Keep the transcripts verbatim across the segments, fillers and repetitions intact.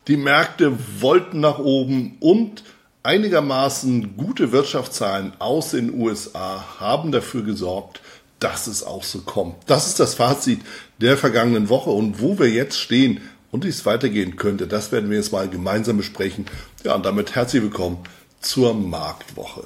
Die Märkte wollten nach oben und einigermaßen gute Wirtschaftszahlen aus den U S A haben dafür gesorgt, dass es auch so kommt. Das ist das Fazit der vergangenen Woche und wo wir jetzt stehen und wie es weitergehen könnte, das werden wir jetzt mal gemeinsam besprechen. Ja, und damit herzlich willkommen zur Marktwoche.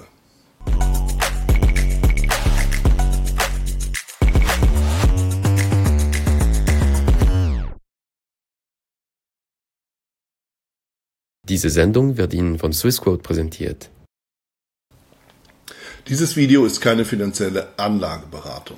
Diese Sendung wird Ihnen von Swissquote präsentiert. Dieses Video ist keine finanzielle Anlageberatung.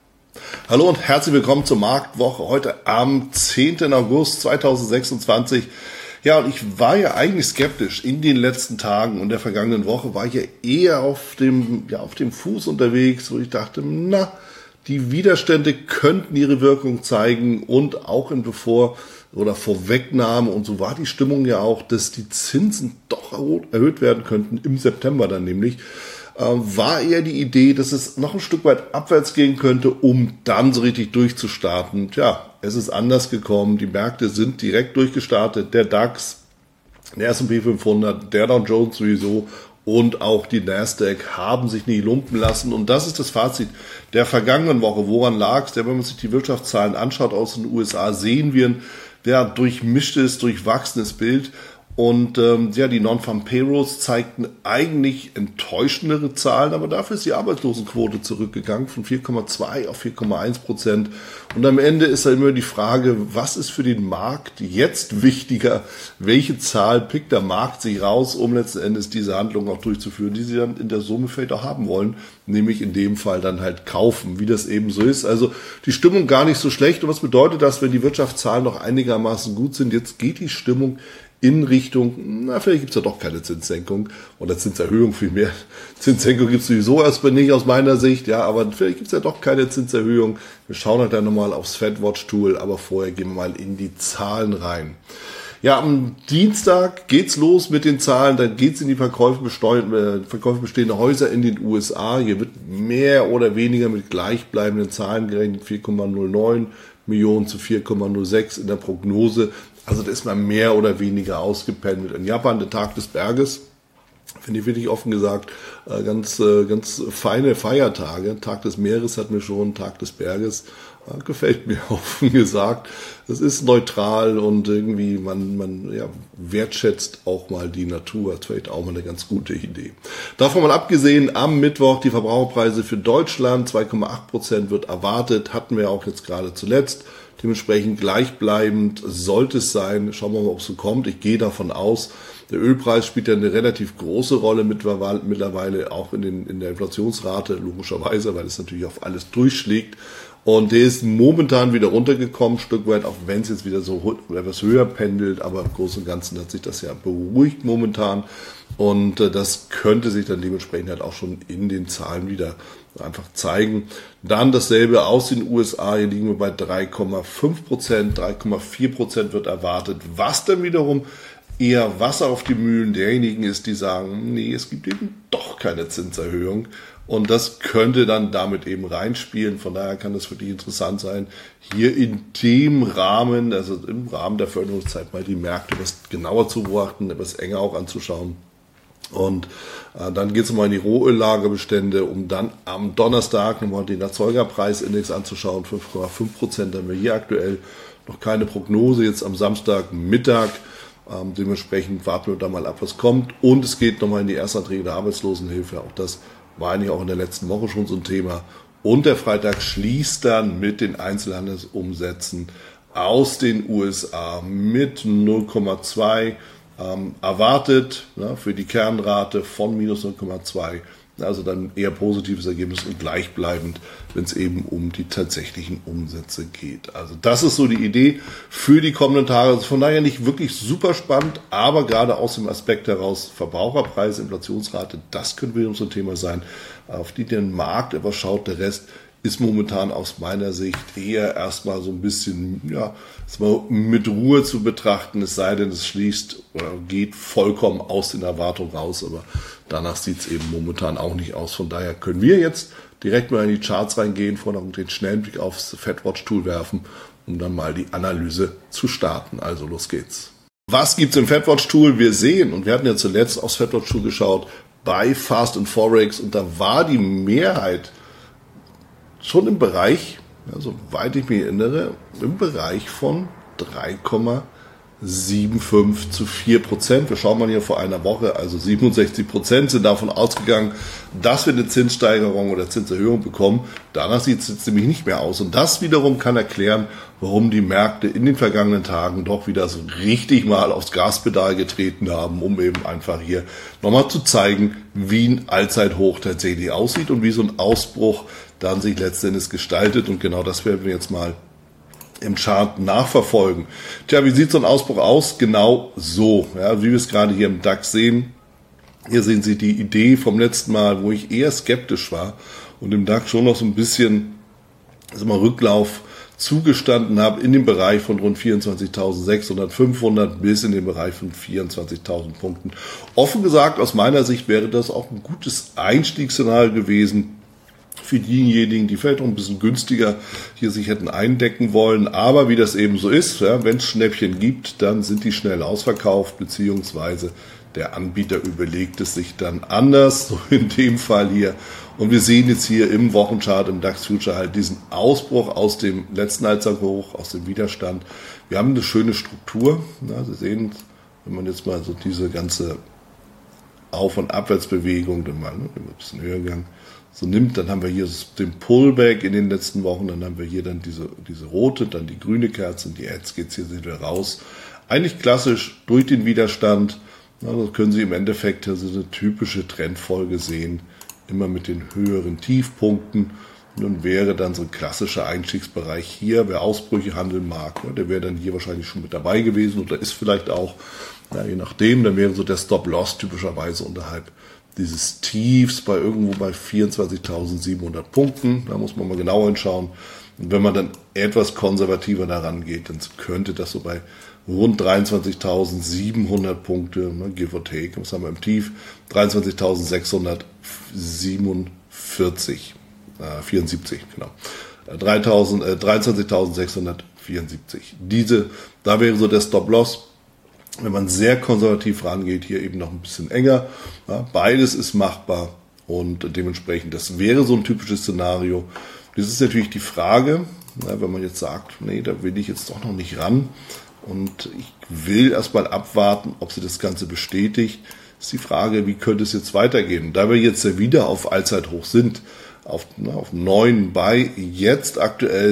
Hallo und herzlich willkommen zur Marktwoche heute am zehnten August zweitausendsechsundzwanzig. Ja, und ich war ja eigentlich skeptisch in den letzten Tagen und der vergangenen Woche war ich ja eher auf dem, ja, auf dem Fuß unterwegs, wo ich dachte, na, die Widerstände könnten ihre Wirkung zeigen und auch in bevor oder Vorwegnahme, und so war die Stimmung ja auch, dass die Zinsen doch erhöht werden könnten im September dann nämlich, äh, war eher die Idee, dass es noch ein Stück weit abwärts gehen könnte, um dann so richtig durchzustarten. Tja, es ist anders gekommen, die Märkte sind direkt durchgestartet, der DAX, der S und P fünfhundert, der Dow Jones sowieso und auch die Nasdaq haben sich nie lumpen lassen. Und das ist das Fazit der vergangenen Woche. Woran lag es? Wenn man sich die Wirtschaftszahlen anschaut aus den U S A, sehen wir ein ja, durchmischtes, durchwachsenes Bild. Und ähm, ja, die Non-Farm Payrolls zeigten eigentlich enttäuschendere Zahlen, aber dafür ist die Arbeitslosenquote zurückgegangen von vier Komma zwei auf vier Komma eins Prozent. Und am Ende ist da immer die Frage, was ist für den Markt jetzt wichtiger? Welche Zahl pickt der Markt sich raus, um letzten Endes diese Handlung auch durchzuführen, die sie dann in der Summe vielleicht auch haben wollen, nämlich in dem Fall dann halt kaufen, wie das eben so ist. Also die Stimmung gar nicht so schlecht. Und was bedeutet das, wenn die Wirtschaftszahlen noch einigermaßen gut sind? Jetzt geht die Stimmung in Richtung, na, vielleicht gibt es ja doch keine Zinssenkung oder Zinserhöhung vielmehr. Zinssenkung gibt es sowieso erstmal nicht aus meiner Sicht, ja, aber vielleicht gibt es ja doch keine Zinserhöhung. Wir schauen halt dann nochmal aufs FedWatch-Tool, aber vorher gehen wir mal in die Zahlen rein. Ja, am Dienstag geht's los mit den Zahlen, dann geht's in die Verkäufe, besteu- Verkäufe bestehender Häuser in den U S A. Hier wird mehr oder weniger mit gleichbleibenden Zahlen gerechnet, vier Komma null neun Millionen zu vier Komma null sechs in der Prognose. Also da ist man mehr oder weniger ausgependelt. In Japan der Tag des Berges, finde ich wirklich offen gesagt, ganz, ganz feine Feiertage. Tag des Meeres hat mir schon, Tag des Berges, gefällt mir offen gesagt. Es ist neutral und irgendwie man, man ja, wertschätzt auch mal die Natur. Das ist vielleicht auch mal eine ganz gute Idee. Davon mal abgesehen, am Mittwoch die Verbraucherpreise für Deutschland, zwei Komma acht Prozent wird erwartet, hatten wir auch jetzt gerade zuletzt. Dementsprechend gleichbleibend sollte es sein. Schauen wir mal, ob es so kommt. Ich gehe davon aus. Der Ölpreis spielt ja eine relativ große Rolle mittlerweile auch in, den, in der Inflationsrate, logischerweise, weil es natürlich auf alles durchschlägt. Und der ist momentan wieder runtergekommen, ein Stück weit, auch wenn es jetzt wieder so etwas höher pendelt. Aber im Großen und Ganzen hat sich das ja beruhigt momentan. Und äh, das könnte sich dann dementsprechend halt auch schon in den Zahlen wieder einfach zeigen. Dann dasselbe aus den U S A. Hier liegen wir bei drei Komma fünf Prozent, drei Komma vier Prozent wird erwartet. Was dann wiederum eher Wasser auf die Mühlen derjenigen ist, die sagen, nee, es gibt eben doch keine Zinserhöhung. Und das könnte dann damit eben reinspielen. Von daher kann das wirklich interessant sein, hier in dem Rahmen, also im Rahmen der Förderungszeit mal die Märkte etwas genauer zu beobachten, etwas enger auch anzuschauen. Und äh, dann geht es mal in die Rohöllagerbestände, um dann am Donnerstag nochmal den Erzeugerpreisindex anzuschauen. fünf Komma fünf Prozent haben wir hier aktuell, noch keine Prognose, jetzt am Samstagmittag. Ähm, dementsprechend warten wir da mal ab, was kommt. Und es geht nochmal in die Erstanträge der Arbeitslosenhilfe. Auch das war eigentlich auch in der letzten Woche schon so ein Thema. Und der Freitag schließt dann mit den Einzelhandelsumsätzen aus den U S A mit null Komma zwei ähm, erwartet, ne, für die Kernrate von minus null Komma zwei. Also dann eher positives Ergebnis und gleichbleibend, wenn es eben um die tatsächlichen Umsätze geht. Also das ist so die Idee für die kommenden Tage. Also von daher nicht wirklich super spannend, aber gerade aus dem Aspekt heraus Verbraucherpreise, Inflationsrate, das könnte wieder so ein Thema sein, auf die der Markt etwas schaut. Der Rest ist momentan aus meiner Sicht eher erstmal so ein bisschen, ja, erstmal mit Ruhe zu betrachten, es sei denn, es schließt oder geht vollkommen aus den Erwartungen raus, aber danach sieht es eben momentan auch nicht aus. Von daher können wir jetzt direkt mal in die Charts reingehen, vorher noch den schnellen Blick aufs FedWatch-Tool werfen, um dann mal die Analyse zu starten. Also los geht's. Was gibt's im FedWatch-Tool? Wir sehen, und wir hatten ja zuletzt aufs FedWatch-Tool geschaut, bei Fast and Forex, und da war die Mehrheit schon im Bereich, ja, soweit ich mich erinnere, im Bereich von drei Komma fünfundsiebzig zu vier Prozent. Wir schauen mal hier vor einer Woche, also siebenundsechzig Prozent sind davon ausgegangen, dass wir eine Zinssteigerung oder Zinserhöhung bekommen. Danach sieht es jetzt nämlich nicht mehr aus. Und das wiederum kann erklären, warum die Märkte in den vergangenen Tagen doch wieder so richtig mal aufs Gaspedal getreten haben, um eben einfach hier nochmal zu zeigen, wie ein Allzeithoch tatsächlich aussieht und wie so ein Ausbruch dann sich letztendlich gestaltet. Und genau das werden wir jetzt mal im Chart nachverfolgen. Tja, wie sieht so ein Ausbruch aus? Genau so, ja, wie wir es gerade hier im DAX sehen. Hier sehen Sie die Idee vom letzten Mal, wo ich eher skeptisch war und im DAX schon noch so ein bisschen also mal Rücklauf zugestanden habe in dem Bereich von rund vierundzwanzigtausendsechshundert, fünfhundert bis in den Bereich von vierundzwanzigtausend Punkten. Offen gesagt, aus meiner Sicht wäre das auch ein gutes Einstiegsszenario gewesen für diejenigen, die vielleicht auch ein bisschen günstiger hier sich hätten eindecken wollen. Aber wie das eben so ist, ja, wenn es Schnäppchen gibt, dann sind die schnell ausverkauft, beziehungsweise der Anbieter überlegt es sich dann anders, so in dem Fall hier. Und wir sehen jetzt hier im Wochenchart, im DAX Future halt diesen Ausbruch aus dem letzten Allzeithoch, aus dem Widerstand. Wir haben eine schöne Struktur. Ja, Sie sehen, wenn man jetzt mal so diese ganze Auf- und Abwärtsbewegung, dann mal ne, ein bisschen höher gegangen, so nimmt, dann haben wir hier den Pullback in den letzten Wochen, dann haben wir hier dann diese, diese rote, dann die grüne Kerze, und jetzt geht's hier wieder raus. Eigentlich klassisch durch den Widerstand, na, das können Sie im Endeffekt also eine typische Trendfolge sehen, immer mit den höheren Tiefpunkten. Und dann wäre dann so ein klassischer Einstiegsbereich hier, wer Ausbrüche handeln mag, ja, der wäre dann hier wahrscheinlich schon mit dabei gewesen oder ist vielleicht auch, na, je nachdem, dann wäre so der Stop-Loss typischerweise unterhalb dieses Tiefs bei irgendwo bei vierundzwanzigtausendsiebenhundert Punkten. Da muss man mal genauer hinschauen. Und wenn man dann etwas konservativer daran geht, dann könnte das so bei rund dreiundzwanzigtausendsiebenhundert Punkte, ne, give or take, was haben wir im Tief? dreiundzwanzigtausendsechshundertsiebenundvierzig, äh, vierundsiebzig, genau. Äh, dreiundzwanzigsechshundertvierundsiebzig. Diese, da wäre so der Stop-Loss. Wenn man sehr konservativ rangeht, hier eben noch ein bisschen enger. Ja, beides ist machbar und dementsprechend, das wäre so ein typisches Szenario. Das ist natürlich die Frage, ja, wenn man jetzt sagt, nee, da will ich jetzt doch noch nicht ran und ich will erstmal abwarten, ob sie das Ganze bestätigt, ist die Frage, wie könnte es jetzt weitergehen? Da wir jetzt ja wieder auf Allzeithoch sind, auf, na, auf neun bei jetzt aktuell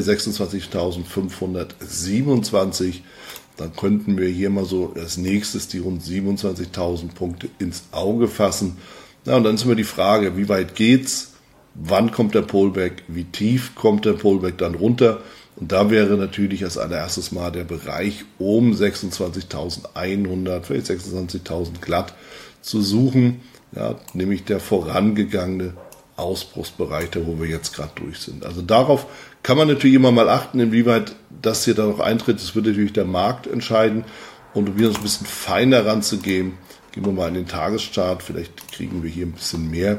sechsundzwanzigtausendfünfhundertsiebenundzwanzig, dann könnten wir hier mal so als nächstes die rund siebenundzwanzigtausend Punkte ins Auge fassen. Na, und dann ist immer die Frage, wie weit geht's? Wann kommt der Pullback? Wie tief kommt der Pullback dann runter? Und da wäre natürlich als allererstes mal der Bereich um sechsundzwanzigtausendeinhundert, vielleicht sechsundzwanzigtausend glatt zu suchen. Ja, nämlich der vorangegangene Ausbruchsbereich, da wo wir jetzt gerade durch sind. Also darauf kann man natürlich immer mal achten, inwieweit das hier dann noch eintritt. Das wird natürlich der Markt entscheiden. Und um hier ein bisschen feiner ranzugehen, gehen wir mal in den Tageschart. Vielleicht kriegen wir hier ein bisschen mehr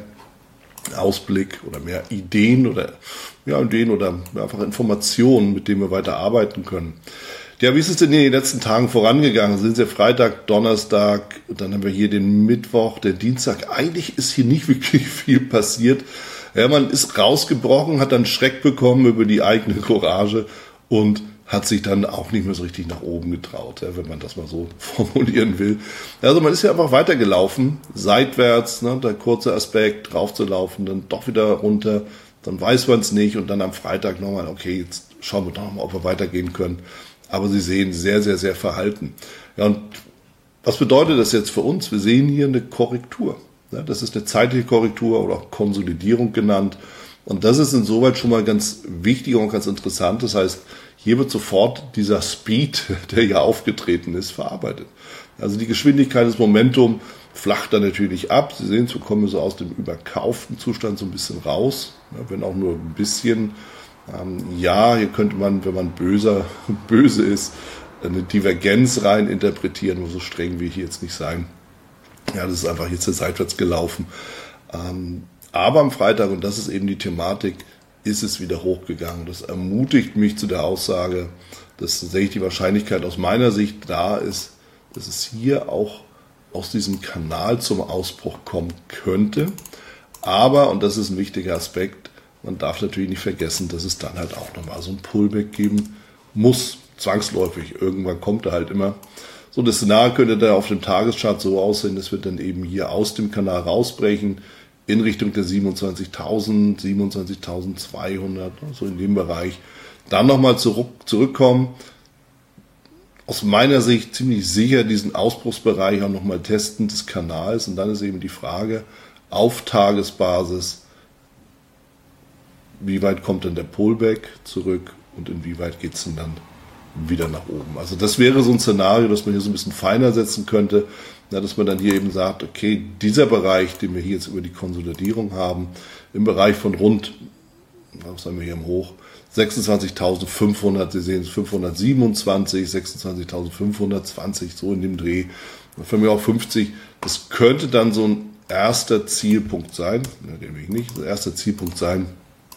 Ausblick oder mehr Ideen oder ja, Ideen oder einfach Informationen, mit denen wir weiter arbeiten können. Ja, wie ist es denn in den letzten Tagen vorangegangen? Sind Sie Freitag, Donnerstag, dann haben wir hier den Mittwoch, der Dienstag. Eigentlich ist hier nicht wirklich viel passiert. Ja, man ist rausgebrochen, hat dann Schreck bekommen über die eigene Courage und hat sich dann auch nicht mehr so richtig nach oben getraut, ja, wenn man das mal so formulieren will. Also man ist ja einfach weitergelaufen, seitwärts, ne, der kurze Aspekt, draufzulaufen, dann doch wieder runter, dann weiß man es nicht und dann am Freitag nochmal, okay, jetzt schauen wir doch nochmal, ob wir weitergehen können. Aber Sie sehen, sehr, sehr, sehr verhalten. Ja, und was bedeutet das jetzt für uns? Wir sehen hier eine Korrektur. Ja, das ist eine zeitliche Korrektur oder auch Konsolidierung genannt. Und das ist insoweit schon mal ganz wichtig und ganz interessant. Das heißt, hier wird sofort dieser Speed, der hier aufgetreten ist, verarbeitet. Also die Geschwindigkeit, das Momentum flacht dann natürlich ab. Sie sehen, so kommen wir so aus dem überkauften Zustand so ein bisschen raus, ja, wenn auch nur ein bisschen. Ähm, ja, hier könnte man, wenn man böser, böse ist, eine Divergenz rein interpretieren, nur so streng will ich hier jetzt nicht sein. Ja, das ist einfach jetzt seitwärts gelaufen. Ähm, aber am Freitag, und das ist eben die Thematik, ist es wieder hochgegangen. Das ermutigt mich zu der Aussage, dass tatsächlich die Wahrscheinlichkeit aus meiner Sicht da ist, dass es hier auch aus diesem Kanal zum Ausbruch kommen könnte. Aber, und das ist ein wichtiger Aspekt, man darf natürlich nicht vergessen, dass es dann halt auch nochmal so ein Pullback geben muss, zwangsläufig. Irgendwann kommt er halt immer. So, das Szenario könnte da auf dem Tageschart so aussehen, dass wir dann eben hier aus dem Kanal rausbrechen, in Richtung der siebenundzwanzigtausend, siebenundzwanzigtausendzweihundert, so in dem Bereich. Dann nochmal zurück, zurückkommen. Aus meiner Sicht ziemlich sicher diesen Ausbruchsbereich auch nochmal testen des Kanals. Und dann ist eben die Frage, auf Tagesbasis, wie weit kommt denn der Pullback zurück und inwieweit geht es denn dann wieder nach oben. Also das wäre so ein Szenario, das man hier so ein bisschen feiner setzen könnte, ja, dass man dann hier eben sagt, okay, dieser Bereich, den wir hier jetzt über die Konsolidierung haben, im Bereich von rund, was haben wir hier im Hoch, sechsundzwanzigtausendfünfhundert, Sie sehen es, fünfhundertsiebenundzwanzig, sechsundzwanzigtausendfünfhundertzwanzig, so in dem Dreh, für mich auch fünfzig, das könnte dann so ein erster Zielpunkt sein, ja, den will ich nicht, ein erster Zielpunkt sein,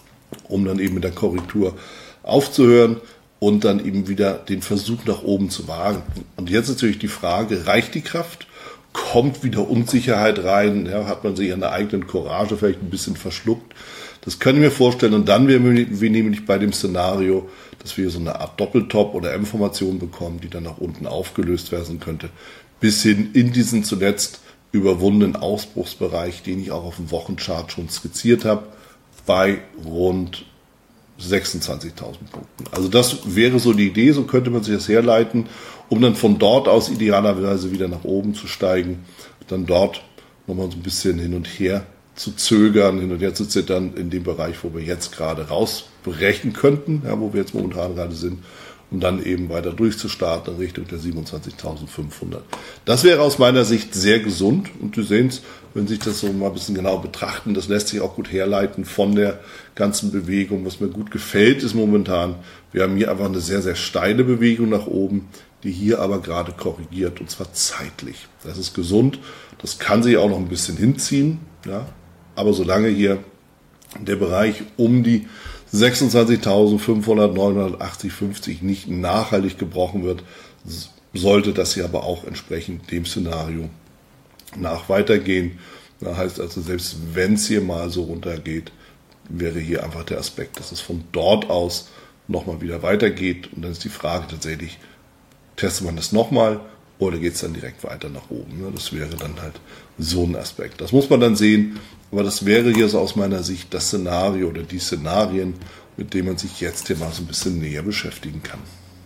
um dann eben mit der Korrektur aufzuhören und dann eben wieder den Versuch nach oben zu wagen. Und jetzt natürlich die Frage, reicht die Kraft? Kommt wieder Unsicherheit rein? Ja, hat man sich an der eigenen Courage vielleicht ein bisschen verschluckt? Das können wir vorstellen. Und dann wären wir nämlich bei dem Szenario, dass wir so eine Art Doppeltop oder M-Formation bekommen, die dann nach unten aufgelöst werden könnte, bis hin in diesen zuletzt überwundenen Ausbruchsbereich, den ich auch auf dem Wochenchart schon skizziert habe, bei rund sechsundzwanzigtausend Punkten. Also das wäre so die Idee, so könnte man sich das herleiten, um dann von dort aus idealerweise wieder nach oben zu steigen, dann dort nochmal so ein bisschen hin und her zu zögern, hin und her zu zittern in dem Bereich, wo wir jetzt gerade rausbrechen könnten, ja, wo wir jetzt momentan gerade sind, um dann eben weiter durchzustarten in Richtung der siebenundzwanzigtausendfünfhundert. Das wäre aus meiner Sicht sehr gesund und Sie sehen es, wenn Sie sich das so mal ein bisschen genau betrachten, das lässt sich auch gut herleiten von der ganzen Bewegung. Was mir gut gefällt ist momentan, wir haben hier einfach eine sehr, sehr steile Bewegung nach oben, die hier aber gerade korrigiert und zwar zeitlich. Das ist gesund, das kann sich auch noch ein bisschen hinziehen, ja, aber solange hier der Bereich um die sechsundzwanzigtausendfünfhundert, neunhundertachtzig, fünfzig nicht nachhaltig gebrochen wird, sollte das hier aber auch entsprechend dem Szenario nach weitergehen. Das heißt also, selbst wenn es hier mal so runtergeht, wäre hier einfach der Aspekt, dass es von dort aus nochmal wieder weitergeht. Und dann ist die Frage tatsächlich, testet man das nochmal oder geht es dann direkt weiter nach oben? Das wäre dann halt so ein Aspekt. Das muss man dann sehen. Aber das wäre hier so aus meiner Sicht das Szenario oder die Szenarien, mit denen man sich jetzt hier mal so ein bisschen näher beschäftigen kann.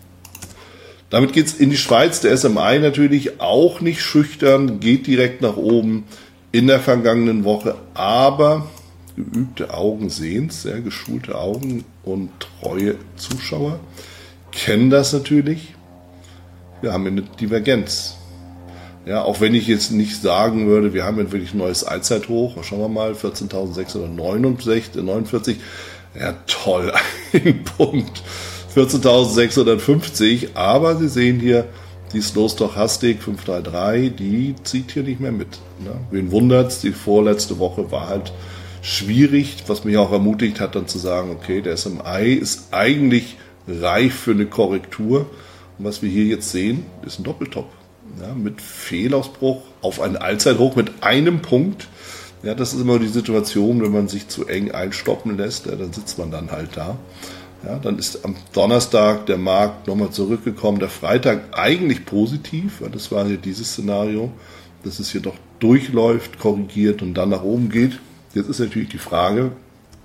Damit geht es in die Schweiz. Der S M I natürlich auch nicht schüchtern, geht direkt nach oben in der vergangenen Woche. Aber geübte Augen sehen es, sehr geschulte Augen und treue Zuschauer kennen das natürlich. Wir haben eine Divergenz. Ja, auch wenn ich jetzt nicht sagen würde, wir haben jetzt wirklich ein neues Allzeithoch. Schauen wir mal, vierzehntausendsechshundertneunundvierzig. Ja, toll, ein Punkt. vierzehntausendsechshundertfünfzig. Aber Sie sehen hier, die Slow Stochastik fünf drei drei, die zieht hier nicht mehr mit. Ne? Wen wundert's? Die vorletzte Woche war halt schwierig, was mich auch ermutigt hat, dann zu sagen, okay, der S M I ist eigentlich reif für eine Korrektur. Und was wir hier jetzt sehen, ist ein Doppeltop. Ja, mit Fehlausbruch auf einen Allzeithoch mit einem Punkt. Ja, das ist immer die Situation, wenn man sich zu eng einstoppen lässt, ja, dann sitzt man dann halt da. Ja, dann ist am Donnerstag der Markt nochmal zurückgekommen, der Freitag eigentlich positiv, ja, das war hier dieses Szenario, dass es hier doch durchläuft, korrigiert und dann nach oben geht. Jetzt ist natürlich die Frage,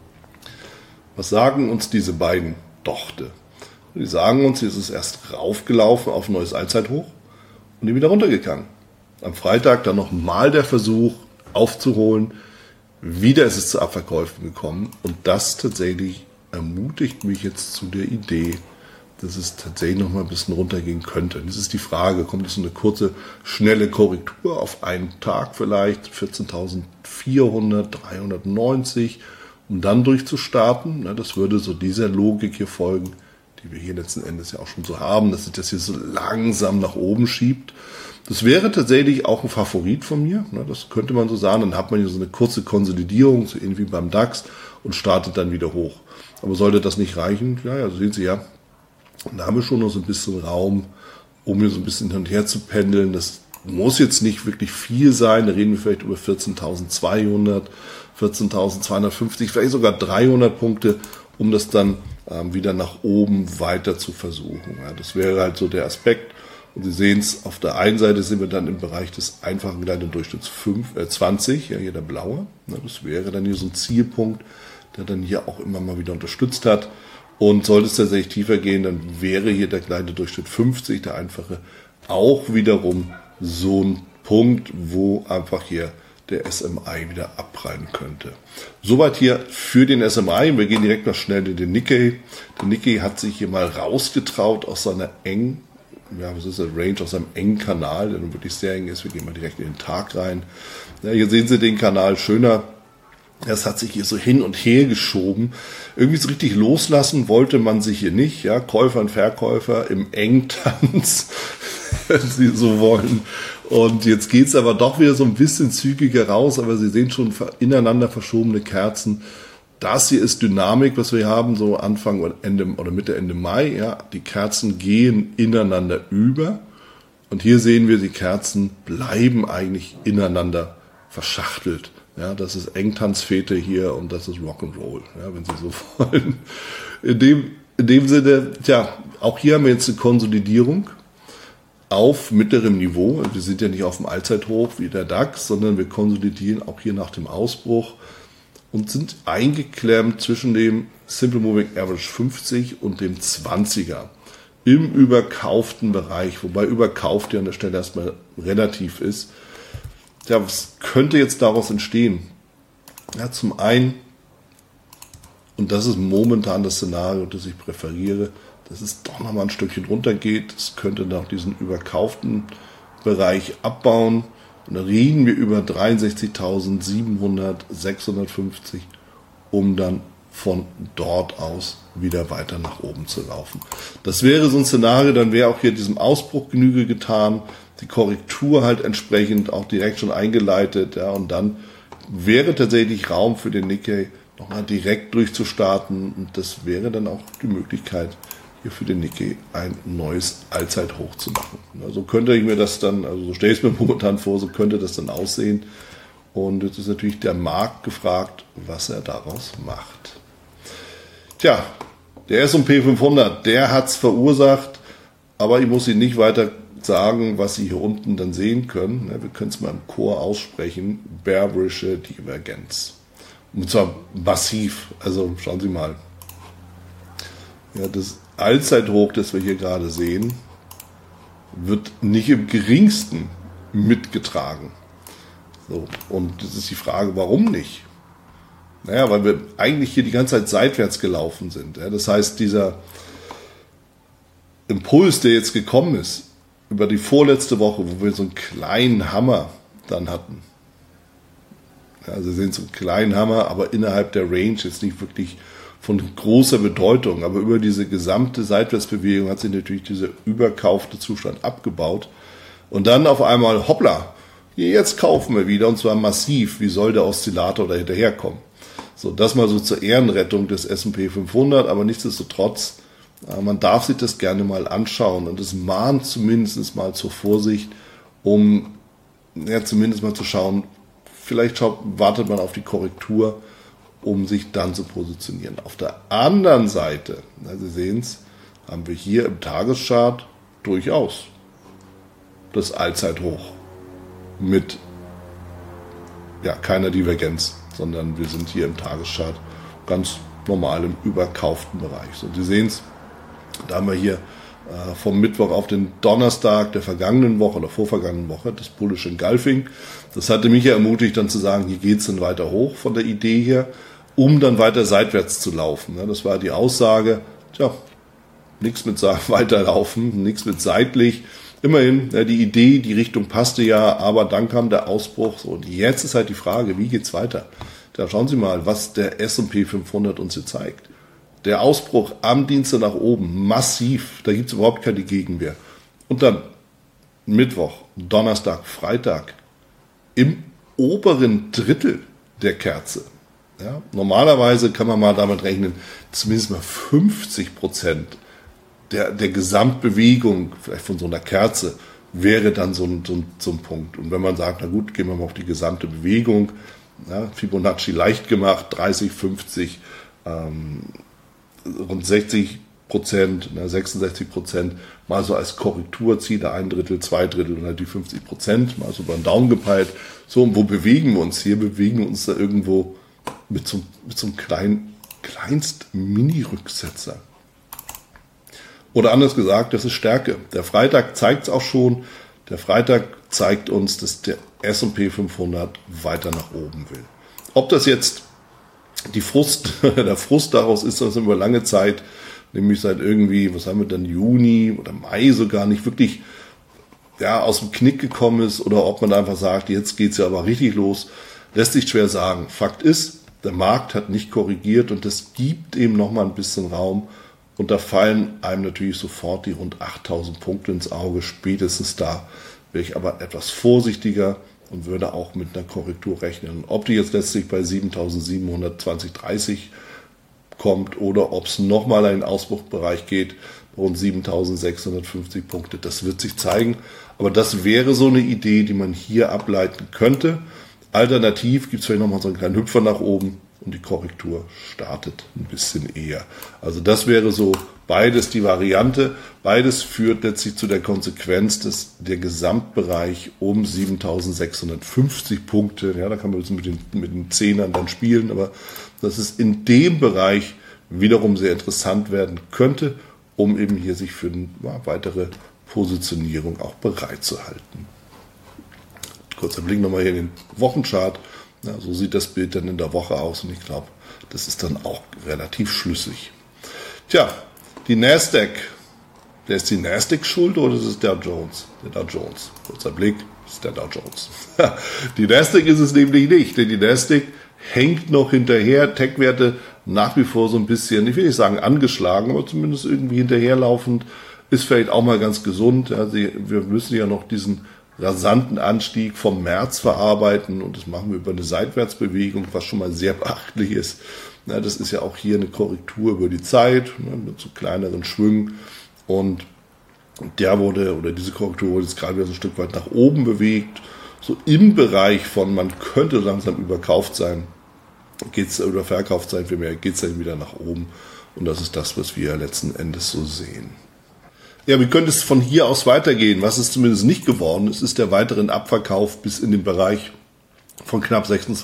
was sagen uns diese beiden Dochte? Die sagen uns, hier ist es erst raufgelaufen auf ein neues Allzeithoch und die wieder runtergegangen. Am Freitag dann nochmal der Versuch aufzuholen. Wieder ist es zu Abverkäufen gekommen. Und das tatsächlich ermutigt mich jetzt zu der Idee, dass es tatsächlich nochmal ein bisschen runtergehen könnte. Und das ist die Frage, kommt es so eine kurze, schnelle Korrektur auf einen Tag vielleicht, vierzehntausendvierhundert, dreihundertneunzig, um dann durchzustarten. Das würde so dieser Logik hier folgen, die wir hier letzten Endes ja auch schon so haben, dass sich das hier so langsam nach oben schiebt. Das wäre tatsächlich auch ein Favorit von mir, das könnte man so sagen. Dann hat man hier so eine kurze Konsolidierung, so ähnlich wie beim DAX, und startet dann wieder hoch. Aber sollte das nicht reichen, ja, ja, sehen Sie ja, dann haben wir schon noch so ein bisschen Raum, um hier so ein bisschen hin und her zu pendeln. Das muss jetzt nicht wirklich viel sein, da reden wir vielleicht über vierzehntausendzweihundert, vierzehntausendzweihundertfünfzig, vielleicht sogar dreihundert Punkte, um das dann ähm, wieder nach oben weiter zu versuchen. Ja, das wäre halt so der Aspekt. Und Sie sehen es, auf der einen Seite sind wir dann im Bereich des einfachen Gleitendurchschnitts zwanzig, ja, hier der blaue. Ja, das wäre dann hier so ein Zielpunkt, der dann hier auch immer mal wieder unterstützt hat. Und sollte es tatsächlich tiefer gehen, dann wäre hier der Gleitendurchschnitt fünfzig, der einfache, auch wiederum so ein Punkt, wo einfach hier der S M I wieder abprallen könnte. Soweit hier für den S M I. Wir gehen direkt noch schnell in den Nikkei. Der Nikkei hat sich hier mal rausgetraut aus seiner engen, ja, was ist das, Range, aus seinem engen Kanal, der nun wirklich sehr eng ist. Wir gehen mal direkt in den Tag rein. Ja, hier sehen Sie den Kanal schöner. Das hat sich hier so hin und her geschoben. Irgendwie so richtig loslassen wollte man sich hier nicht. Ja, Käufer und Verkäufer im Engtanz, wenn Sie so wollen. Und jetzt geht es aber doch wieder so ein bisschen zügiger raus. Aber Sie sehen schon ineinander verschobene Kerzen. Das hier ist Dynamik, was wir haben, so Anfang oder Ende oder Mitte, Ende Mai. Ja, die Kerzen gehen ineinander über. Und hier sehen wir, die Kerzen bleiben eigentlich ineinander verschachtelt. Ja, das ist Engtanzfete hier und das ist Rock'n'Roll, ja, wenn Sie so wollen. In dem, in dem Sinne, tja, auch hier haben wir jetzt eine Konsolidierung auf mittlerem Niveau. Wir sind ja nicht auf dem Allzeithoch wie der DAX, sondern wir konsolidieren auch hier nach dem Ausbruch und sind eingeklemmt zwischen dem Simple Moving Average fünfzig und dem zwanziger im überkauften Bereich, wobei überkauft ja an der Stelle erstmal relativ ist. Ja, was könnte jetzt daraus entstehen? Ja, zum einen, und das ist momentan das Szenario, das ich präferiere, dass es doch nochmal ein Stückchen runter geht. Es könnte noch diesen überkauften Bereich abbauen. Und dann reden wir über dreiundsechzigtausendsiebenhundert, sechshundertfünfzig, um dann von dort aus wieder weiter nach oben zu laufen. Das wäre so ein Szenario, dann wäre auch hier diesem Ausbruch Genüge getan, die Korrektur halt entsprechend auch direkt schon eingeleitet, ja, und dann wäre tatsächlich Raum für den Nikkei nochmal direkt durchzustarten und das wäre dann auch die Möglichkeit, hier für den Nikkei ein neues Allzeithoch zu machen. Also könnte ich mir das dann, also so stelle ich es mir momentan vor, so könnte das dann aussehen und jetzt ist natürlich der Markt gefragt, was er daraus macht. Tja, der S und P fünfhundert, der hat es verursacht, aber ich muss Ihnen nicht weiter sagen, was Sie hier unten dann sehen können. Wir können es mal im Chor aussprechen. Bearische Divergenz. Und zwar massiv. Also schauen Sie mal. Ja, das Allzeithoch, das wir hier gerade sehen, wird nicht im geringsten mitgetragen. So, und das ist die Frage, warum nicht? Naja, weil wir eigentlich hier die ganze Zeit seitwärts gelaufen sind. Ja, das heißt, dieser Impuls, der jetzt gekommen ist, über die vorletzte Woche, wo wir so einen kleinen Hammer dann hatten. Ja, Sie sehen so einen kleinen Hammer, aber innerhalb der Range jetzt nicht wirklich von großer Bedeutung. Aber über diese gesamte Seitwärtsbewegung hat sich natürlich dieser überkaufte Zustand abgebaut. Und dann auf einmal, hoppla, jetzt kaufen wir wieder und zwar massiv. Wie soll der Oszillator da hinterherkommen? So, das mal so zur Ehrenrettung des S und P fünfhundert, aber nichtsdestotrotz, man darf sich das gerne mal anschauen und es mahnt zumindest mal zur Vorsicht, um ja, zumindest mal zu schauen, vielleicht schaut, wartet man auf die Korrektur, um sich dann zu positionieren. Auf der anderen Seite, na, Sie sehen es, haben wir hier im Tageschart durchaus das Allzeithoch mit ja, keiner Divergenz, sondern wir sind hier im Tageschart ganz normal im überkauften Bereich. So, Sie sehen es, da haben wir hier äh, vom Mittwoch auf den Donnerstag der vergangenen Woche oder vorvergangenen Woche das Bullish Engulfing. Das hatte mich ja ermutigt, dann zu sagen, hier geht es dann weiter hoch von der Idee her, um dann weiter seitwärts zu laufen. Ja, das war die Aussage, tja, nichts mit weiterlaufen, nichts mit seitlich. Immerhin, ja, die Idee, die Richtung passte ja, aber dann kam der Ausbruch. So, und jetzt ist halt die Frage, wie geht's weiter? Da schauen Sie mal, was der S und P fünfhundert uns hier zeigt. Der Ausbruch am Dienstag nach oben, massiv, da gibt es überhaupt keine Gegenwehr. Und dann Mittwoch, Donnerstag, Freitag im oberen Drittel der Kerze. Ja, normalerweise kann man mal damit rechnen, zumindest mal fünfzig Prozent der, der Gesamtbewegung, vielleicht von so einer Kerze, wäre dann so ein, so, ein, so ein Punkt. Und wenn man sagt, na gut, gehen wir mal auf die gesamte Bewegung, ja, Fibonacci leicht gemacht, dreißig, fünfzig, ähm, rund sechzig Prozent, sechsundsechzig Prozent, mal so als Korrekturziele, ein Drittel, zwei Drittel und halt die fünfzig Prozent, mal so beim Daumen gepeilt. So, und wo bewegen wir uns hier? Bewegen wir uns da irgendwo mit so, mit so einem kleinen, kleinst Mini-Rücksetzer. Oder anders gesagt, das ist Stärke. Der Freitag zeigt es auch schon. Der Freitag zeigt uns, dass der S und P fünfhundert weiter nach oben will. Ob das jetzt die Frust, der Frust daraus ist, dass über lange Zeit, nämlich seit irgendwie, was haben wir dann, Juni oder Mai sogar nicht wirklich ja, aus dem Knick gekommen ist, oder ob man einfach sagt, jetzt geht's ja aber richtig los, lässt sich schwer sagen. Fakt ist, der Markt hat nicht korrigiert und das gibt eben nochmal ein bisschen Raum. Und da fallen einem natürlich sofort die rund achttausend Punkte ins Auge. Spätestens da wäre ich aber etwas vorsichtiger und würde auch mit einer Korrektur rechnen. Ob die jetzt letztlich bei siebentausendsiebenhundertzwanzig Komma dreißig kommt oder ob es nochmal in den Ausbruchbereich geht, rund siebentausendsechshundertfünfzig Punkte, das wird sich zeigen. Aber das wäre so eine Idee, die man hier ableiten könnte. Alternativ gibt es vielleicht nochmal so einen kleinen Hüpfer nach oben und die Korrektur startet ein bisschen eher. Also das wäre so beides die Variante. Beides führt letztlich zu der Konsequenz, dass der Gesamtbereich um siebentausendsechshundertfünfzig Punkte, ja, da kann man mit den, mit den Zehnern dann spielen, aber dass es in dem Bereich wiederum sehr interessant werden könnte, um eben hier sich für eine weitere Positionierung auch bereit zu halten. Kurzer Blick nochmal hier in den Wochenchart. Ja, so sieht das Bild dann in der Woche aus und ich glaube, das ist dann auch relativ schlüssig. Tja, die Nasdaq, der ist die Nasdaq schuld oder ist es der Dow Jones? Der Dow Jones. Kurzer Blick, das ist der Dow Jones. Die Nasdaq ist es nämlich nicht, denn die Nasdaq hängt noch hinterher. Tech-Werte nach wie vor so ein bisschen, ich will nicht sagen angeschlagen, aber zumindest irgendwie hinterherlaufend, ist vielleicht auch mal ganz gesund. Ja, sie, wir müssen ja noch diesen rasanten Anstieg vom März verarbeiten und das machen wir über eine Seitwärtsbewegung, was schon mal sehr beachtlich ist. Ja, das ist ja auch hier eine Korrektur über die Zeit, ne, mit so kleineren Schwüngen und der wurde, oder diese Korrektur wurde jetzt gerade wieder so ein Stück weit nach oben bewegt, so im Bereich von, man könnte langsam überkauft sein, geht's oder verkauft sein, vielmehr geht es dann wieder nach oben und das ist das, was wir letzten Endes so sehen. Ja, wie könnte es von hier aus weitergehen? Was es zumindest nicht geworden ist, ist der weitere Abverkauf bis in den Bereich von knapp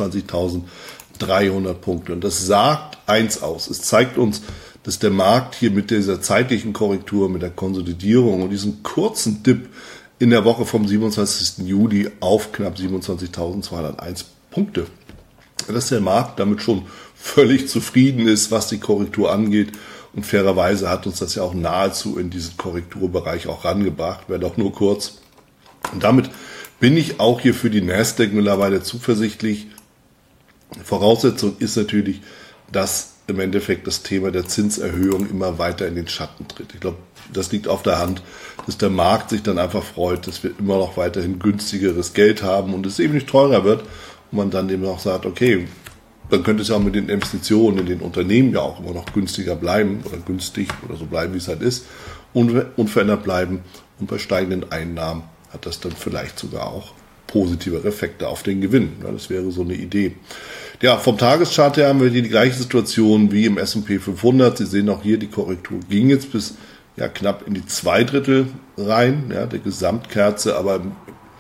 sechsundzwanzigtausenddreihundert Punkte. Und das sagt eins aus. Es zeigt uns, dass der Markt hier mit dieser zeitlichen Korrektur, mit der Konsolidierung und diesem kurzen Dip in der Woche vom siebenundzwanzigsten Juli auf knapp siebenundzwanzigtausendzweihunderteins Punkte, dass der Markt damit schon völlig zufrieden ist, was die Korrektur angeht. Und fairerweise hat uns das ja auch nahezu in diesen Korrekturbereich auch rangebracht, wenn auch nur kurz. Und damit bin ich auch hier für die Nasdaq mittlerweile zuversichtlich. Voraussetzung ist natürlich, dass im Endeffekt das Thema der Zinserhöhung immer weiter in den Schatten tritt. Ich glaube, das liegt auf der Hand, dass der Markt sich dann einfach freut, dass wir immer noch weiterhin günstigeres Geld haben und es eben nicht teurer wird und man dann eben auch sagt, okay, dann könnte es ja auch mit den Investitionen in den Unternehmen ja auch immer noch günstiger bleiben oder günstig oder so bleiben, wie es halt ist, und unverändert bleiben. Und bei steigenden Einnahmen hat das dann vielleicht sogar auch positive Effekte auf den Gewinn. Ja, das wäre so eine Idee. Ja, vom Tageschart her haben wir hier die gleiche Situation wie im S und P fünfhundert. Sie sehen auch hier, die Korrektur ging jetzt bis ja, knapp in die zwei Drittel rein, ja, der Gesamtkerze, aber im,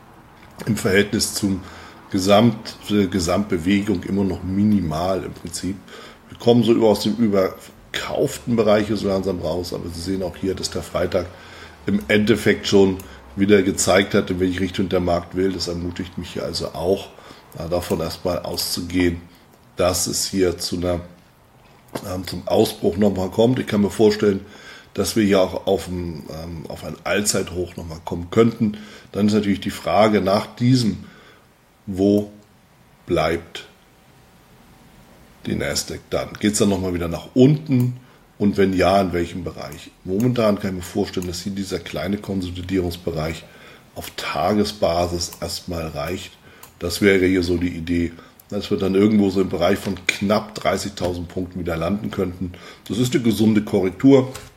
im Verhältnis zum Gesamt, Gesamtbewegung immer noch minimal im Prinzip. Wir kommen so aus dem überkauften Bereich so langsam raus, aber Sie sehen auch hier, dass der Freitag im Endeffekt schon wieder gezeigt hat, in welche Richtung der Markt will. Das ermutigt mich hier also auch, davon erstmal auszugehen, dass es hier zu einer, zum Ausbruch nochmal kommt. Ich kann mir vorstellen, dass wir hier auch auf ein, auf ein Allzeithoch nochmal kommen könnten. Dann ist natürlich die Frage nach diesem, wo bleibt die Nasdaq dann? Geht es dann nochmal wieder nach unten? Und wenn ja, in welchem Bereich? Momentan kann ich mir vorstellen, dass hier dieser kleine Konsolidierungsbereich auf Tagesbasis erstmal reicht. Das wäre hier so die Idee, dass wir dann irgendwo so im Bereich von knapp dreißigtausend Punkten wieder landen könnten. Das ist eine gesunde Korrektur.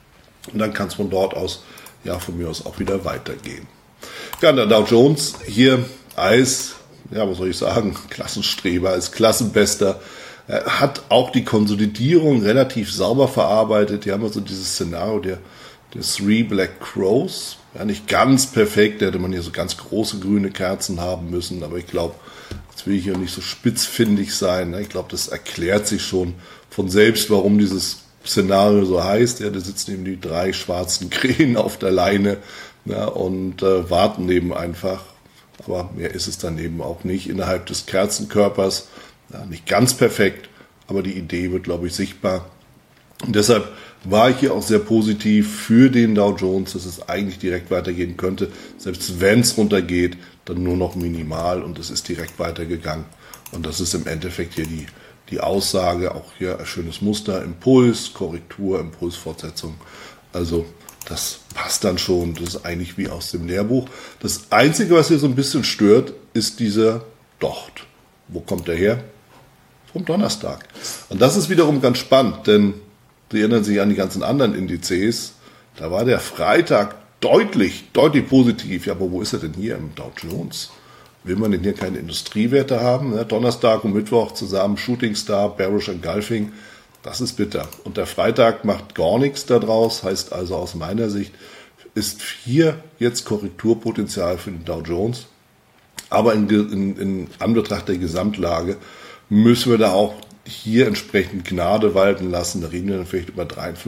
Und dann kann es von dort aus, ja, von mir aus auch wieder weitergehen. Ja, der Dow Jones hier als, ja, was soll ich sagen, Klassenstreber, als Klassenbester, äh, hat auch die Konsolidierung relativ sauber verarbeitet. Die haben also dieses Szenario der, der Three Black Crows, ja, nicht ganz perfekt, da hätte man hier so ganz große grüne Kerzen haben müssen, aber ich glaube, jetzt will ich hier nicht so spitzfindig sein, ne? Ich glaube, das erklärt sich schon von selbst, warum dieses Szenario so heißt. Ja, da sitzen eben die drei schwarzen Krähen auf der Leine, ja, und äh, warten eben einfach. Aber mehr ist es dann eben auch nicht innerhalb des Kerzenkörpers. Ja, nicht ganz perfekt, aber die Idee wird, glaube ich, sichtbar. Und deshalb war ich hier auch sehr positiv für den Dow Jones, dass es eigentlich direkt weitergehen könnte. Selbst wenn es runtergeht, dann nur noch minimal und es ist direkt weitergegangen. Und das ist im Endeffekt hier die Die Aussage, auch hier ein schönes Muster, Impuls, Korrektur, Impulsfortsetzung. Also das passt dann schon, das ist eigentlich wie aus dem Lehrbuch. Das Einzige, was hier so ein bisschen stört, ist dieser Docht. Wo kommt der her? Vom Donnerstag. Und das ist wiederum ganz spannend, denn Sie erinnern sich an die ganzen anderen Indizes. Da war der Freitag deutlich, deutlich positiv. Ja, aber wo ist er denn hier im Dow Jones? Will man denn hier keine Industriewerte haben? Ja, Donnerstag und Mittwoch zusammen Shooting Star, Bearish Engulfing, das ist bitter. Und der Freitag macht gar nichts daraus, heißt also aus meiner Sicht, ist hier jetzt Korrekturpotenzial für den Dow Jones. Aber in, in, in Anbetracht der Gesamtlage müssen wir da auch hier entsprechend Gnade walten lassen. Da reden wir dann vielleicht über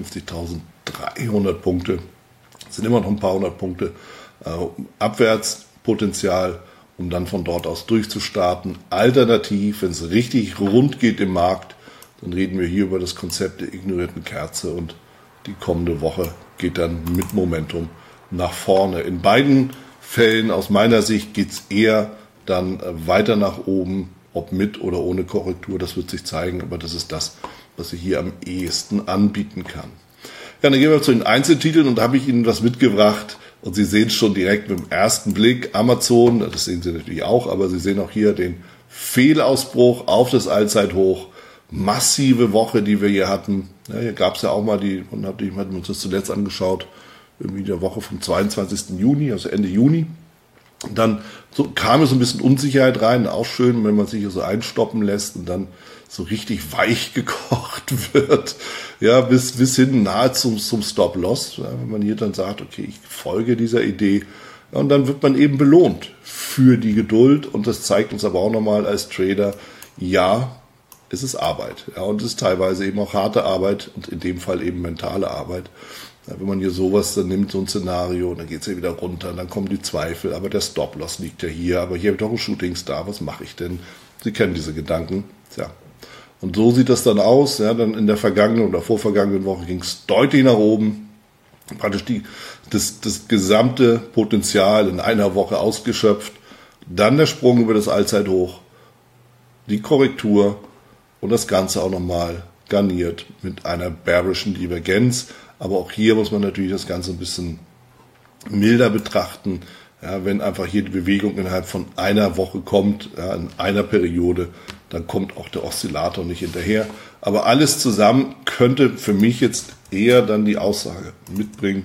dreiundfünfzigtausenddreihundert Punkte. Das sind immer noch ein paar hundert Punkte äh, Abwärtspotenzial, um dann von dort aus durchzustarten. Alternativ, wenn es richtig rund geht im Markt, dann reden wir hier über das Konzept der ignorierten Kerze und die kommende Woche geht dann mit Momentum nach vorne. In beiden Fällen aus meiner Sicht geht es eher dann weiter nach oben, ob mit oder ohne Korrektur, das wird sich zeigen, aber das ist das, was ich hier am ehesten anbieten kann. Ja, dann gehen wir zu den Einzeltiteln und da habe ich Ihnen was mitgebracht. Und Sie sehen es schon direkt mit dem ersten Blick, Amazon, das sehen Sie natürlich auch, aber Sie sehen auch hier den Fehlausbruch auf das Allzeithoch. Massive Woche, die wir hier hatten. Ja, hier gab es ja auch mal die, und hatten wir uns das zuletzt angeschaut, irgendwie der Woche vom zweiundzwanzigsten Juni, also Ende Juni. Und dann so kam es ein bisschen Unsicherheit rein, auch schön, wenn man sich hier so einstoppen lässt und dann so richtig weich gekocht wird, ja, bis, bis hin nahe zum, zum Stop-Loss, ja, wenn man hier dann sagt, okay, ich folge dieser Idee, ja, und dann wird man eben belohnt für die Geduld und das zeigt uns aber auch nochmal als Trader, ja, es ist Arbeit, ja, und es ist teilweise eben auch harte Arbeit und in dem Fall eben mentale Arbeit. Ja, wenn man hier sowas dann nimmt, so ein Szenario, dann geht es ja wieder runter, dann kommen die Zweifel, aber der Stop-Loss liegt ja hier, aber hier habe ich doch einen Shooting Star, was mache ich denn? Sie kennen diese Gedanken, ja. Und so sieht das dann aus. Ja, dann in der vergangenen oder vorvergangenen Woche ging es deutlich nach oben. Praktisch die, das, das gesamte Potenzial in einer Woche ausgeschöpft. Dann der Sprung über das Allzeithoch, die Korrektur und das Ganze auch nochmal garniert mit einer bearischen Divergenz. Aber auch hier muss man natürlich das Ganze ein bisschen milder betrachten. Ja, wenn einfach hier die Bewegung innerhalb von einer Woche kommt, ja, in einer Periode, dann kommt auch der Oszillator nicht hinterher. Aber alles zusammen könnte für mich jetzt eher dann die Aussage mitbringen,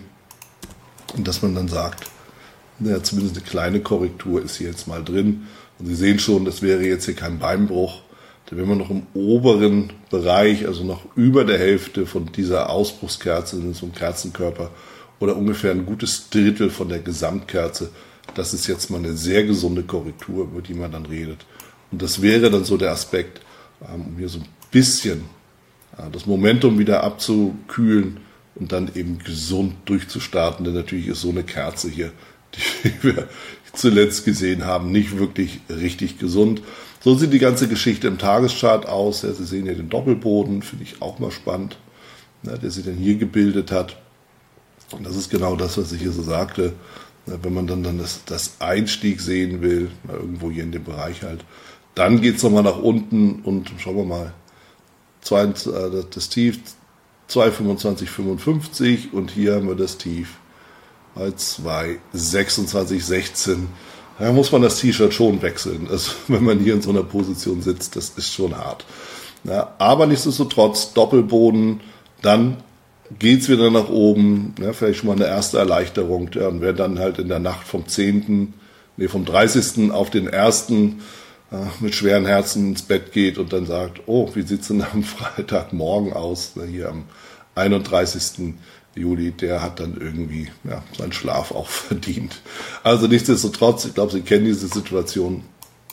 dass man dann sagt, ja, zumindest eine kleine Korrektur ist hier jetzt mal drin. Und Sie sehen schon, das wäre jetzt hier kein Beinbruch. Da wären wir noch im oberen Bereich, also noch über der Hälfte von dieser Ausbruchskerze in so einem Kerzenkörper oder ungefähr ein gutes Drittel von der Gesamtkerze. Das ist jetzt mal eine sehr gesunde Korrektur, über die man dann redet. Und das wäre dann so der Aspekt, um hier so ein bisschen das Momentum wieder abzukühlen und dann eben gesund durchzustarten. Denn natürlich ist so eine Kerze hier, die wir zuletzt gesehen haben, nicht wirklich richtig gesund. So sieht die ganze Geschichte im Tageschart aus. Ja, Sie sehen hier den Doppelboden, finde ich auch mal spannend, ja, der sich dann hier gebildet hat. Und das ist genau das, was ich hier so sagte. Ja, wenn man dann, dann das, das Einstieg sehen will, ja, irgendwo hier in dem Bereich halt, dann geht es nochmal nach unten und schauen wir mal, zwei, äh, das Tief zwei Komma fünfundzwanzig fünfundfünfzig und hier haben wir das Tief bei zwei Komma sechsundzwanzig sechzehn. Da muss man das T-Shirt schon wechseln. Also wenn man hier in so einer Position sitzt, das ist schon hart. Ja, aber nichtsdestotrotz Doppelboden, dann geht's wieder nach oben, ja, vielleicht schon mal eine erste Erleichterung. Ja, und wer dann halt in der Nacht vom zehnten, nee, vom dreißigsten auf den ersten äh, mit schweren Herzen ins Bett geht und dann sagt, oh, wie sieht's denn am Freitagmorgen aus, ne, hier am einunddreißigsten Juli, der hat dann irgendwie ja, seinen Schlaf auch verdient. Also nichtsdestotrotz, ich glaube, Sie kennen diese Situation,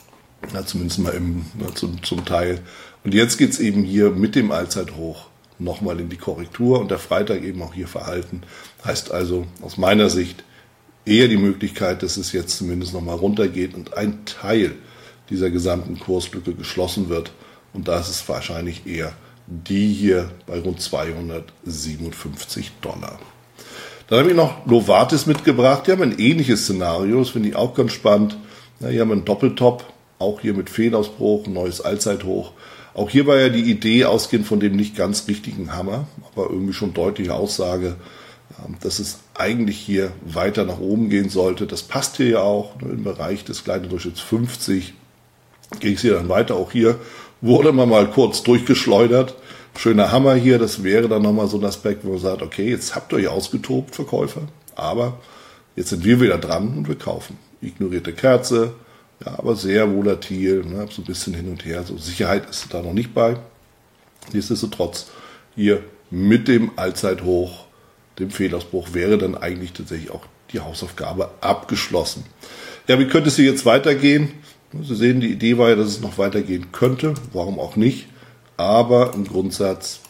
ja, zumindest mal im, ja, zum, zum Teil. Und jetzt geht's eben hier mit dem Allzeithoch nochmal in die Korrektur und der Freitag eben auch hier verhalten. Heißt also aus meiner Sicht eher die Möglichkeit, dass es jetzt zumindest nochmal runtergeht und ein Teil dieser gesamten Kurslücke geschlossen wird. Und da ist es wahrscheinlich eher die hier bei rund zweihundertsiebenundfünfzig Dollar. Dann habe ich noch Novartis mitgebracht. Die haben ein ähnliches Szenario, das finde ich auch ganz spannend. Ja, hier haben wir einen Doppeltop, auch hier mit Fehlausbruch, ein neues Allzeithoch. Auch hier war ja die Idee ausgehend von dem nicht ganz richtigen Hammer, aber irgendwie schon deutliche Aussage, dass es eigentlich hier weiter nach oben gehen sollte. Das passt hier ja auch im Bereich des kleinen Durchschnitts fünfzig. Ging es hier dann weiter. Auch hier wurde man mal kurz durchgeschleudert. Schöner Hammer hier. Das wäre dann nochmal so ein Aspekt, wo man sagt, okay, jetzt habt ihr euch ausgetobt, Verkäufer, aber jetzt sind wir wieder dran und wir kaufen. Ignorierte Kerze. Ja, aber sehr volatil, ne, so ein bisschen hin und her. So Sicherheit ist da noch nicht bei. Nichtsdestotrotz hier mit dem Allzeithoch, dem Fehlausbruch, wäre dann eigentlich tatsächlich auch die Hausaufgabe abgeschlossen. Ja, wie könnte es hier jetzt weitergehen? Sie sehen, die Idee war ja, dass es noch weitergehen könnte. Warum auch nicht? Aber im Grundsatz,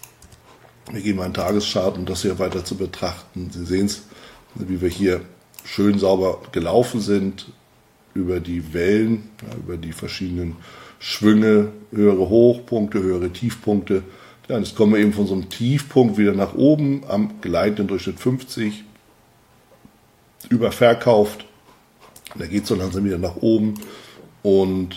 wir gehen mal einen Tageschart, um das hier weiter zu betrachten. Sie sehen es, wie wir hier schön sauber gelaufen sind, über die Wellen, ja, über die verschiedenen Schwünge, höhere Hochpunkte, höhere Tiefpunkte. Ja, jetzt kommen wir eben von so einem Tiefpunkt wieder nach oben am gleitenden Durchschnitt fünfzig, überverkauft. Da geht es so langsam wieder nach oben und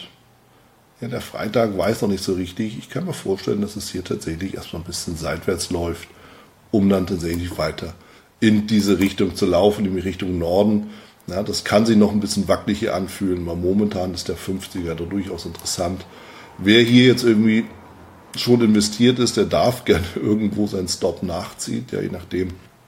ja, der Freitag weiß noch nicht so richtig. Ich kann mir vorstellen, dass es hier tatsächlich erstmal ein bisschen seitwärts läuft, um dann tatsächlich weiter in diese Richtung zu laufen, nämlich Richtung Norden. Ja, das kann sich noch ein bisschen wackelig hier anfühlen, weil momentan ist der fünfziger da durchaus interessant. Wer hier jetzt irgendwie schon investiert ist, der darf gerne irgendwo seinen Stop nachziehen, ja, je nachdem,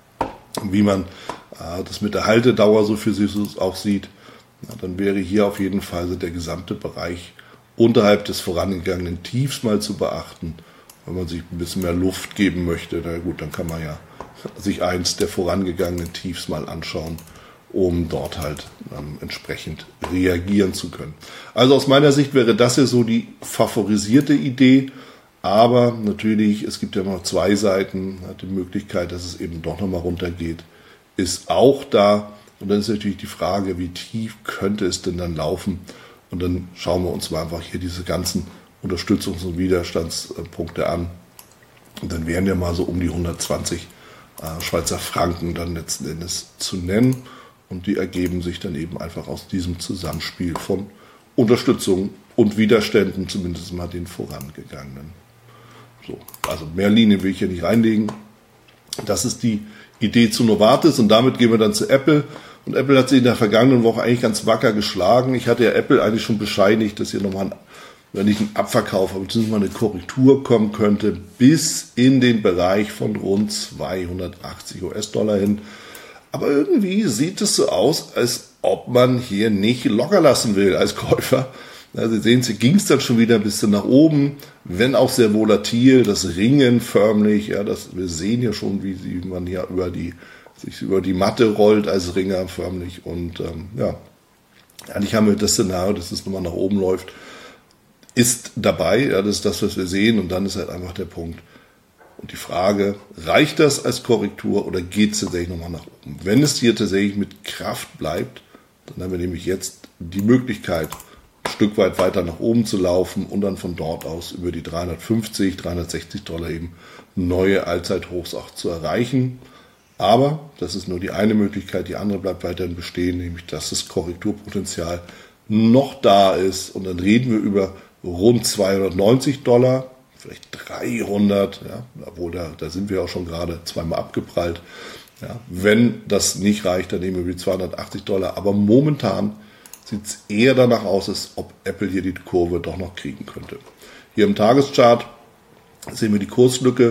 wie man äh, das mit der Haltedauer so für sich auch sieht. Ja, dann wäre hier auf jeden Fall der gesamte Bereich unterhalb des vorangegangenen Tiefs mal zu beachten. Wenn man sich ein bisschen mehr Luft geben möchte, na gut, dann kann man ja sich eins der vorangegangenen Tiefs mal anschauen, um dort halt ähm, entsprechend reagieren zu können. Also aus meiner Sicht wäre das ja so die favorisierte Idee, aber natürlich, es gibt ja noch zwei Seiten, die Möglichkeit, dass es eben doch nochmal runtergeht, ist auch da. Und dann ist natürlich die Frage, wie tief könnte es denn dann laufen? Und dann schauen wir uns mal einfach hier diese ganzen Unterstützungs- und Widerstandspunkte an. Und dann wären ja mal so um die hundertzwanzig äh, Schweizer Franken dann letzten Endes zu nennen. Und die ergeben sich dann eben einfach aus diesem Zusammenspiel von Unterstützung und Widerständen, zumindest mal den vorangegangenen. So, also mehr Linien will ich hier nicht reinlegen. Das ist die Idee zu Novartis und damit gehen wir dann zu Apple. Und Apple hat sich in der vergangenen Woche eigentlich ganz wacker geschlagen. Ich hatte ja Apple eigentlich schon bescheinigt, dass hier nochmal ein, wenn nicht ein Abverkauf, aber zumindest mal eine Korrektur kommen könnte, bis in den Bereich von rund zweihundertachtzig US-Dollar hin. Aber irgendwie sieht es so aus, als ob man hier nicht locker lassen will als Käufer. Ja, Sie sehen, hier ging es dann schon wieder ein bisschen nach oben, wenn auch sehr volatil, das Ringen förmlich. Ja, das, wir sehen ja schon, wie sie, man ja über die, sich über die Matte rollt als Ringer förmlich. Und ähm, ja, eigentlich haben wir das Szenario, dass es nochmal nach oben läuft, ist dabei. Ja, das ist das, was wir sehen. Und dann ist halt einfach der Punkt. Und die Frage, reicht das als Korrektur oder geht es tatsächlich nochmal nach oben? Wenn es hier tatsächlich mit Kraft bleibt, dann haben wir nämlich jetzt die Möglichkeit, ein Stück weit weiter nach oben zu laufen und dann von dort aus über die dreihundertfünfzig, dreihundertsechzig Dollar eben neue Allzeithochs auch zu erreichen. Aber das ist nur die eine Möglichkeit, die andere bleibt weiterhin bestehen, nämlich dass das Korrekturpotenzial noch da ist. Und dann reden wir über rund zweihundertneunzig Dollar, vielleicht dreihundert, ja, obwohl da, da sind wir auch schon gerade zweimal abgeprallt. Ja, wenn das nicht reicht, dann nehmen wir die zweihundertachtzig Dollar. Aber momentan sieht es eher danach aus, als ob Apple hier die Kurve doch noch kriegen könnte. Hier im Tageschart sehen wir die Kurslücke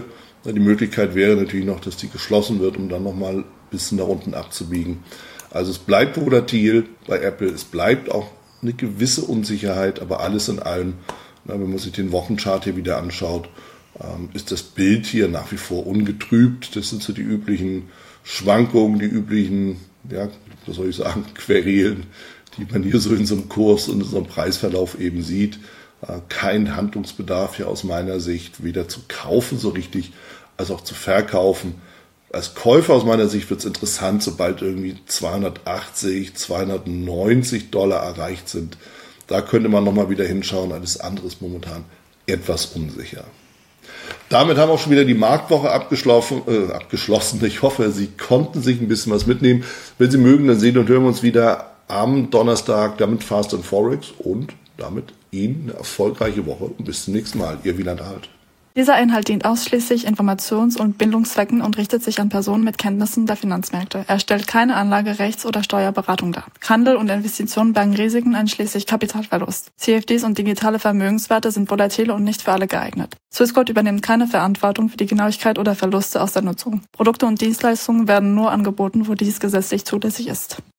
Die Möglichkeit wäre natürlich noch, dass die geschlossen wird, um dann nochmal ein bisschen nach unten abzubiegen. Also es bleibt volatil bei Apple, es bleibt auch eine gewisse Unsicherheit, aber alles in allem, wenn man sich den Wochenchart hier wieder anschaut, ist das Bild hier nach wie vor ungetrübt. Das sind so die üblichen Schwankungen, die üblichen, ja, was soll ich sagen, Querelen, die man hier so in so einem Kurs und in so einem Preisverlauf eben sieht. Kein Handlungsbedarf hier aus meiner Sicht, weder zu kaufen so richtig, als auch zu verkaufen. Als Käufer aus meiner Sicht wird es interessant, sobald irgendwie zweihundertachtzig, zweihundertneunzig Dollar erreicht sind. Da könnte man nochmal wieder hinschauen. Alles andere ist momentan etwas unsicher. Damit haben wir auch schon wieder die Marktwoche abgeschlossen. Äh, abgeschlossen. Ich hoffe, Sie konnten sich ein bisschen was mitnehmen. Wenn Sie mögen, dann sehen und hören wir uns wieder am Donnerstag, damit Fast and Forex und damit Ihnen eine erfolgreiche Woche und bis zum nächsten Mal. Ihr Wieland Halt. Dieser Inhalt dient ausschließlich Informations- und Bildungszwecken und richtet sich an Personen mit Kenntnissen der Finanzmärkte. Er stellt keine Anlage-, Rechts- oder Steuerberatung dar. Handel und Investitionen bergen Risiken einschließlich Kapitalverlust. C F Ds und digitale Vermögenswerte sind volatile und nicht für alle geeignet. Swissquote übernimmt keine Verantwortung für die Genauigkeit oder Verluste aus der Nutzung. Produkte und Dienstleistungen werden nur angeboten, wo dies gesetzlich zulässig ist.